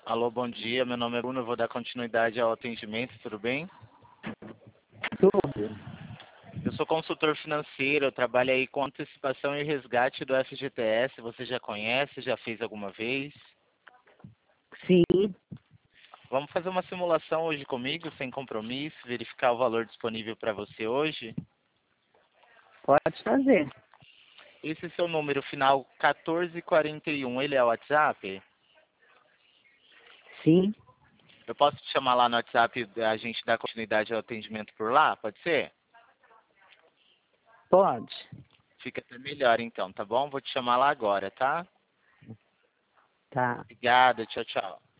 Alô, bom dia. Meu nome é Bruno. Eu vou dar continuidade ao atendimento, tudo bem? Tudo. Eu sou consultor financeiro. Eu trabalho aí com antecipação e resgate do FGTS. Você já conhece? Já fez alguma vez? Sim, Vamos fazer uma simulação hoje comigo, sem compromisso, verificar o valor disponível para você hoje. pode fazer. Esse seu número final 1441, ele é o WhatsApp? Sim, Eu posso te chamar lá no WhatsApp e a gente dar continuidade ao atendimento por lá? Pode ser? pode. Fica até melhor então, tá bom? Vou te chamar lá agora, tá? Tá. Obrigado, tchau, tchau.